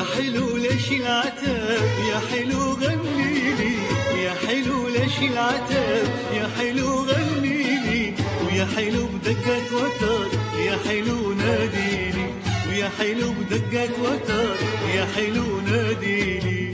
حلو ليش العتاب يا حلو غنيلي، يا حلو ليش العتاب يا حلو غنيلي، ويا حلو بدقة وتر يا حلو ناديلي، ويا حلو بدقة وتر يا حلو ناديلي.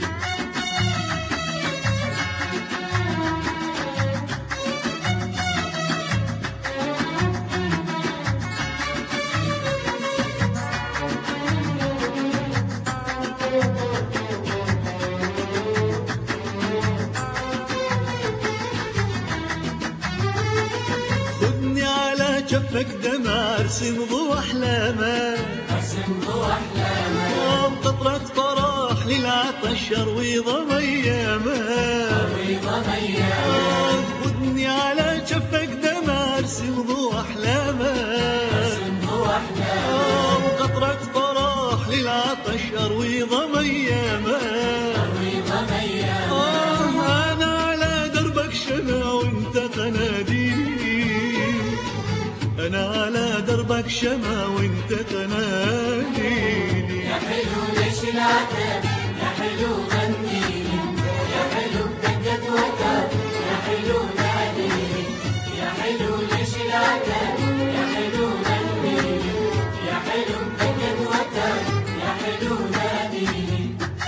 شفك دمع ارسم ضوء احلامه، ارسم ضوء احلامه، قطرة فرح للعطش اروي ضم ايامه، اروي ضم ايامه. خذني على شفك دمع ارسم ضوء احلامه، ارسم ضوء احلامه، قطرة فرح للعطش اروي ضم ايامه، اروي ضم ايامه. انا على دربك شمع وانت قناديلي، أنا على دربك شمع وانت تناديني. يا حلو ليش العتاب يا حلو غنيلي، يا حلو بدقة وتر يا حلو ناديلي، يا حلو ليش العتاب يا حلو غنيلي، يا حلو بدقة وتر يا حلو ناديلي.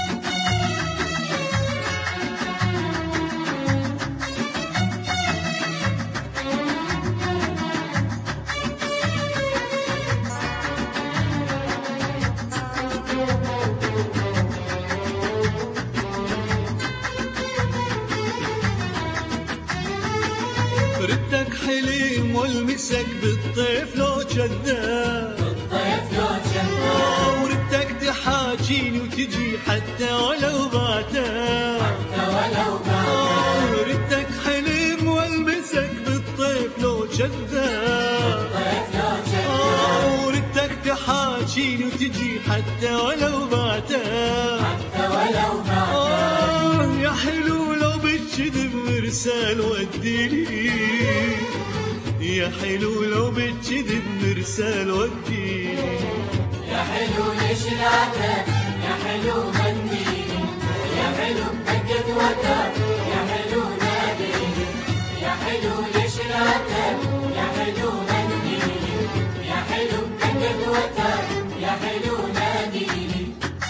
ردك حليم والمسك بالطيف لو كذاب، بالطيف لو كذاب، وردك تحاجيني وتجي حتى ولو بعتاب، حتى ولو بعتاب. ردك حليم والمسك بالطيف لو كذاب، بالطيف لو كذاب، وردك تحاجيني وتجي حتى ولو بعتاب، حتى ولو بعتاب. يا حلو لو بتكذب مرسال وديني، يا حلو لو بتكذب مرسال وديني. يا حلو ليش العتاب يا حلو غنيلي، يا حلو بدقة وتر يا حلو ناديلي، يا حلو ليش العتاب يا حلو غنيلي، يا حلو بدقة وتر يا حلو ناديلي.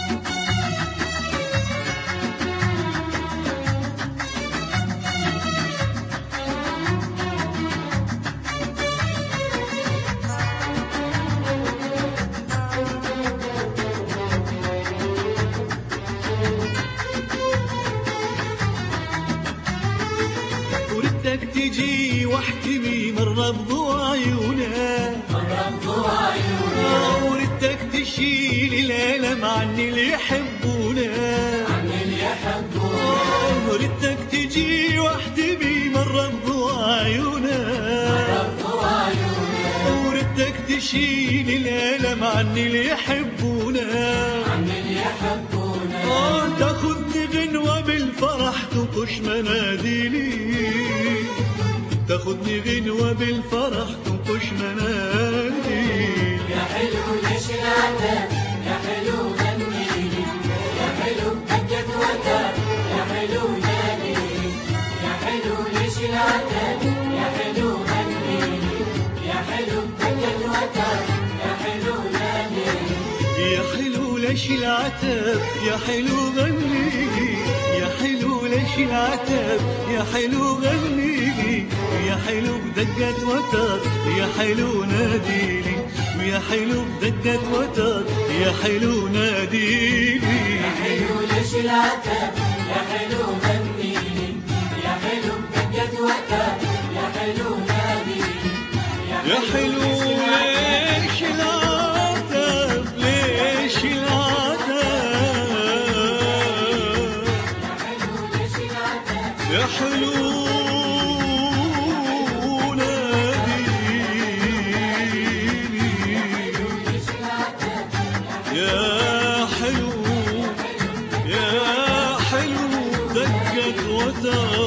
تجي واحتمي مرة بضوء عيونه، مرة بضوء عيونه، وردك تشيل الألم عن اللي يحبونه، عن اللي يحبونه. وردك تجي واحتمي مرة بضوء عيونه، مرة بضوء عيونه، وردك تشيل الألم عن اللي يحبونه، عن اللي يحبونه. تاخذني غنوة بالفرح تنقش مناديلي، تاخذني غنوة بالفرح تنقش مناديلي. يا حلو ليش العتاب يا حلو غنيلي، يا حلو بدقة وتر يا حلو ناديلي، يا حلو ليش العتاب يا حلو غنيلي، يا حلو بدقة وتر يا حلو ناديلي. يا حلو ليش العتاب يا حلو غنيلي، يا حلو ليش العتاب يا حلو غنيلي، ويا حلو بدقة وتر يا حلو ناديلي، ويا حلو بدقة وتر يا حلو ناديلي. يا حلو ليش العتاب يا حلو غنيلي، يا حلو بدقة وتر يا حلو ناديلي، يا حلو ليش العتاب ليش العتاب، يا حلو يا حلو يا حلو دقت وتر